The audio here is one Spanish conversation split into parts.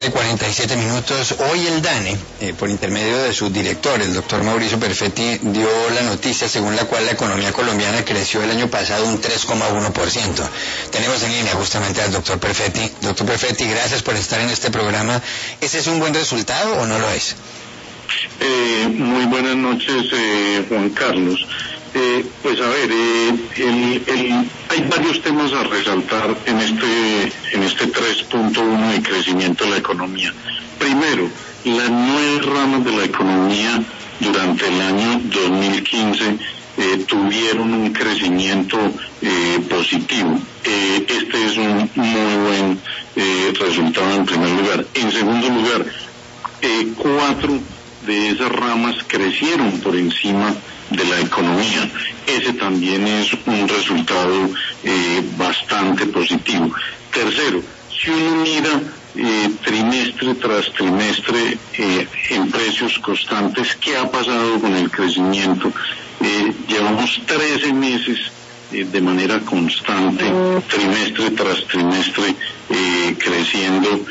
47 minutos. Hoy el DANE, por intermedio de su director, el doctor Mauricio Perfetti, dio la noticia según la cual la economía colombiana creció el año pasado un 3,1%. Tenemos en línea justamente al doctor Perfetti. Doctor Perfetti, gracias por estar en este programa. ¿Ese es un buen resultado o no lo es? Muy buenas noches, Juan Carlos. Pues a ver, hay varios temas a resaltar en este 3.1 de crecimiento de la economía. Primero, las 9 ramas de la economía durante el año 2015 tuvieron un crecimiento positivo. Este es un muy buen resultado en primer lugar. En segundo lugar, 4 de esas ramas crecieron por encima de la economía. Ese también es un resultado bastante positivo. Tercero, si uno mira trimestre tras trimestre en precios constantes, ¿qué ha pasado con el crecimiento? Llevamos 13 meses de manera constante, trimestre tras trimestre, creciendo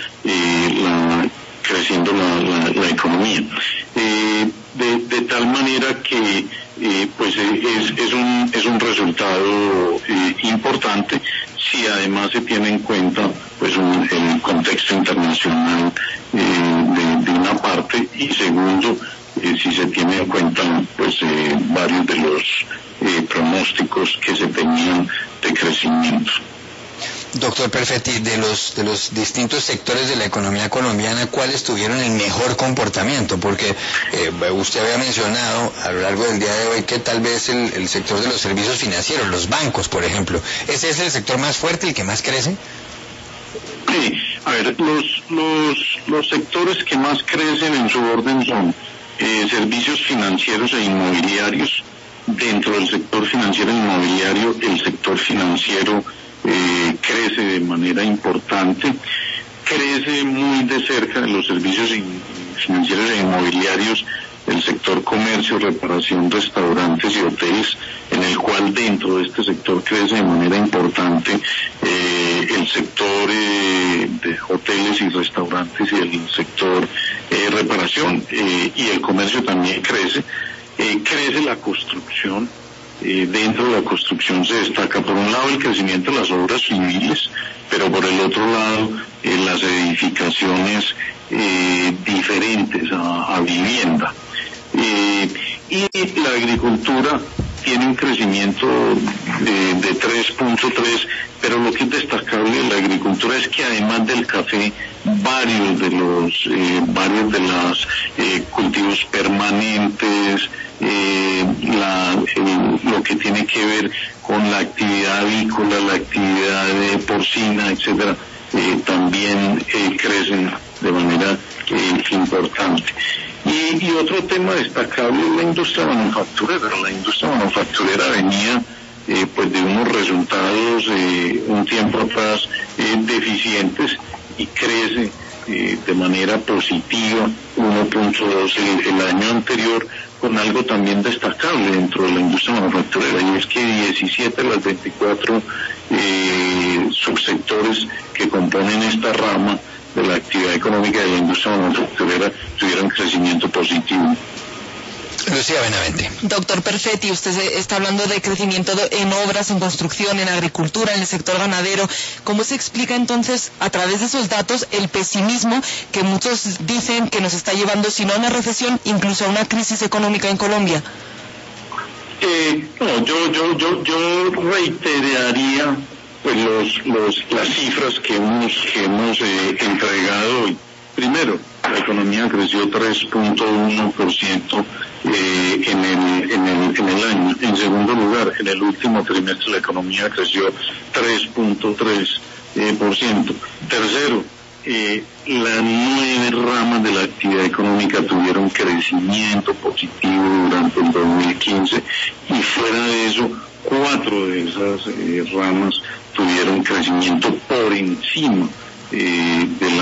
la economía. De tal manera que pues es un resultado importante si además se tiene en cuenta pues el contexto internacional de una parte, y segundo, si se tiene en cuenta pues varios de los pronósticos que se tenían de crecimiento. Doctor Perfetti, de los distintos sectores de la economía colombiana, ¿cuáles tuvieron el mejor comportamiento? Porque usted había mencionado a lo largo del día de hoy que tal vez el sector de los servicios financieros, los bancos, por ejemplo, ¿ese es el sector más fuerte, el que más crece? Sí, a ver, los sectores que más crecen en su orden son servicios financieros e inmobiliarios. Dentro del sector financiero e inmobiliario, el sector financiero crece de manera importante, crece muy de cerca de los servicios financieros e inmobiliarios el sector comercio, reparación, restaurantes y hoteles, en el cual dentro de este sector crece de manera importante el sector de hoteles y restaurantes y el sector reparación, y el comercio también crece. Crece la construcción. Dentro de la construcción se destaca por un lado el crecimiento de las obras civiles, pero por el otro lado las edificaciones diferentes a vivienda. Y la agricultura tiene un crecimiento de 3.3, pero lo que es destacable de la agricultura es que además del café, varios de los cultivos permanentes, lo que tiene que ver con la actividad avícola, la actividad porcina, etcétera, también crecen de manera importante. Y otro tema destacable es la industria manufacturera. La industria manufacturera venía pues de unos resultados un tiempo atrás deficientes, y crece de manera positiva 1.2 el año anterior, con algo también destacable dentro de la industria manufacturera, y es que 17 de las 24 subsectores que componen esta rama de la actividad económica de la industria manufacturera tuvieron crecimiento positivo. Lucía Benavente. Doctor Perfetti, usted está hablando de crecimiento en obras, en construcción, en agricultura, en el sector ganadero. ¿Cómo se explica entonces, a través de esos datos, el pesimismo que muchos dicen que nos está llevando, si no a una recesión, incluso a una crisis económica en Colombia? Yo reiteraría pues las cifras que hemos entregado hoy. Primero, la economía creció 3.1% en el año. En segundo lugar, en el último trimestre la economía creció 3.3%. Tercero, las 9 ramas de la actividad económica tuvieron crecimiento positivo durante el 2015, y fuera de eso, 4 de esas ramas tuvieron crecimiento por encima de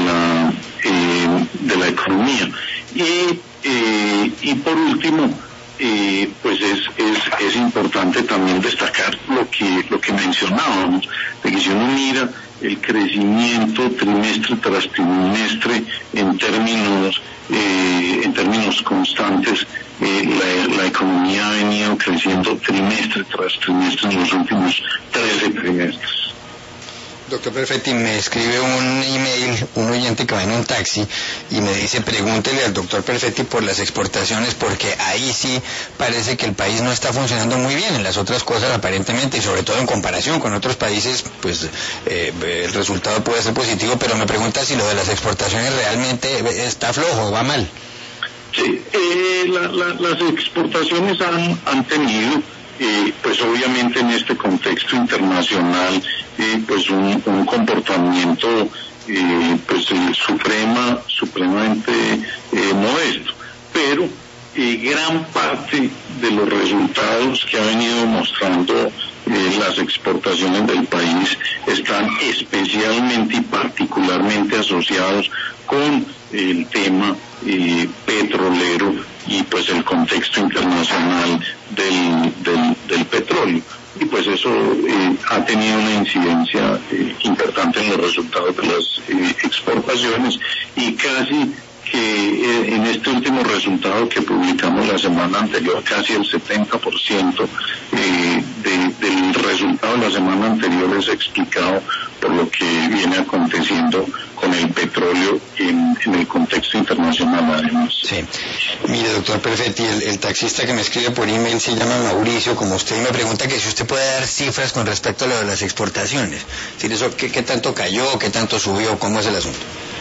la economía. Y por último, pues es importante también destacar lo que mencionábamos, de que si uno mira el crecimiento trimestre tras trimestre en términos constantes, la economía ha venido creciendo trimestre tras trimestre en los últimos 13 trimestres. Doctor Perfetti, me escribe un email, un oyente que va en un taxi y me dice, pregúntele al doctor Perfetti por las exportaciones, porque ahí sí parece que el país no está funcionando muy bien. En las otras cosas aparentemente, y sobre todo en comparación con otros países, pues el resultado puede ser positivo, pero me pregunta si lo de las exportaciones realmente está flojo o va mal. Sí, las exportaciones han tenido, pues obviamente en este contexto internacional, pues un comportamiento pues supremamente modesto, pero gran parte de los resultados que ha venido mostrando las exportaciones del país están especialmente y particularmente asociados con el tema petrolero y pues el contexto internacional del petróleo. Y pues eso ha tenido una incidencia importante en los resultados de las exportaciones, y casi que en este último resultado que publicamos la semana anterior, casi el 70% del resultado de la semana anterior es explicado por lo que viene aconteciendo con el petróleo en el contexto internacional, además. Sí. Mire, doctor Perfetti, el taxista que me escribe por email se llama Mauricio, como usted, y me pregunta que si usted puede dar cifras con respecto a lo de las exportaciones. Es decir, eso, ¿qué tanto cayó, qué tanto subió, cómo es el asunto?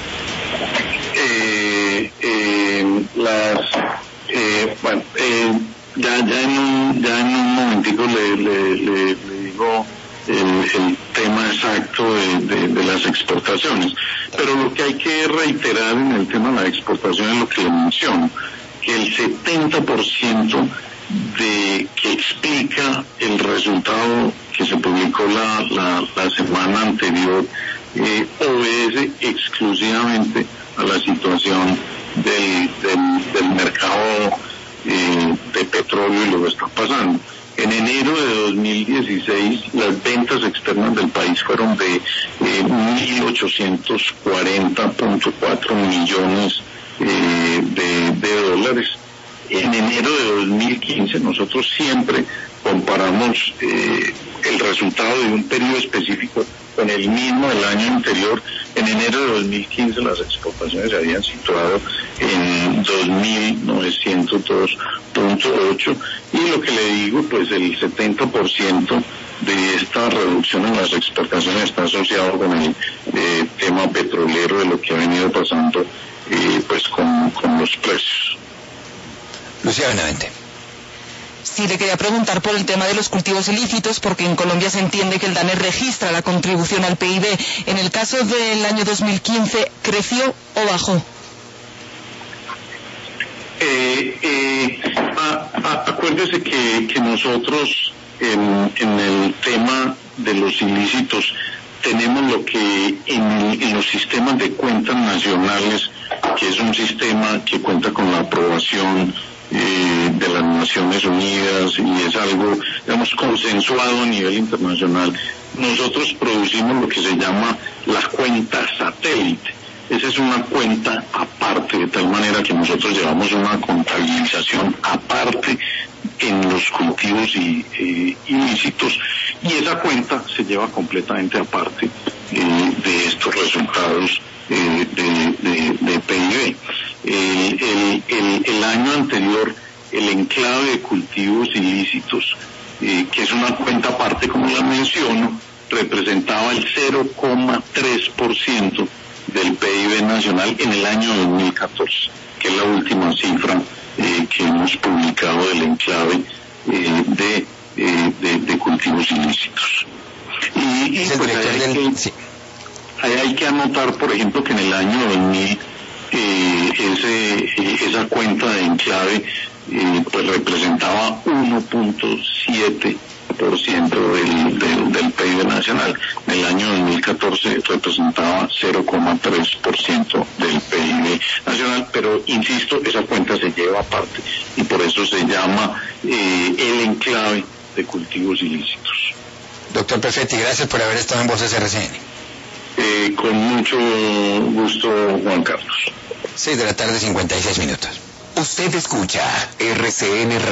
Ya en un momentico le digo el tema exacto de las exportaciones, pero lo que hay que reiterar en el tema de la exportación es lo que le menciono, que el 70% que explica el resultado que se publicó la semana anterior obedece exclusivamente a la situación del mercado de petróleo y lo que está pasando. En enero de 2016 las ventas externas del país fueron de 1.840.4 millones de dólares. En enero de 2015 nosotros siempre comparamos el resultado de un periodo específico con el mismo del año anterior. En enero de 2015 las exportaciones se habían situado en 2.902.8, y lo que le digo, pues el 70% de esta reducción en las exportaciones está asociado con el tema petrolero, de lo que ha venido pasando pues con los precios. Lucía Benavente. Sí, le quería preguntar por el tema de los cultivos ilícitos, porque en Colombia se entiende que el DANE registra la contribución al PIB. En el caso del año 2015, ¿creció o bajó? Acuérdese que nosotros en el tema de los ilícitos tenemos lo que en los sistemas de cuentas nacionales, que es un sistema que cuenta con la aprobación de las Naciones Unidas y es algo, digamos, consensuado a nivel internacional. Nosotros producimos lo que se llama la cuenta satélite. Esa es una cuenta aparte, de tal manera que nosotros llevamos una contabilización aparte en los cultivos ilícitos, y esa cuenta se lleva completamente aparte de estos resultados de PIB. El año anterior, el enclave de cultivos ilícitos, que es una cuenta aparte, como la menciono, representaba el 0,3% del PIB nacional en el año 2014, que es la última cifra que hemos publicado del enclave de cultivos ilícitos. Y pues hay que anotar, por ejemplo, que en el año 2000 esa cuenta de enclave pues representaba 1.7% del PIB nacional. En el año 2014 representaba 0,3% del PIB nacional, pero insisto, esa cuenta se lleva aparte y por eso se llama el enclave de cultivos ilícitos. Doctor Perfetti, gracias por haber estado en Voces RCN. Con mucho gusto, Juan Carlos. 6 de la tarde, 56 minutos. Usted escucha RCN Radio.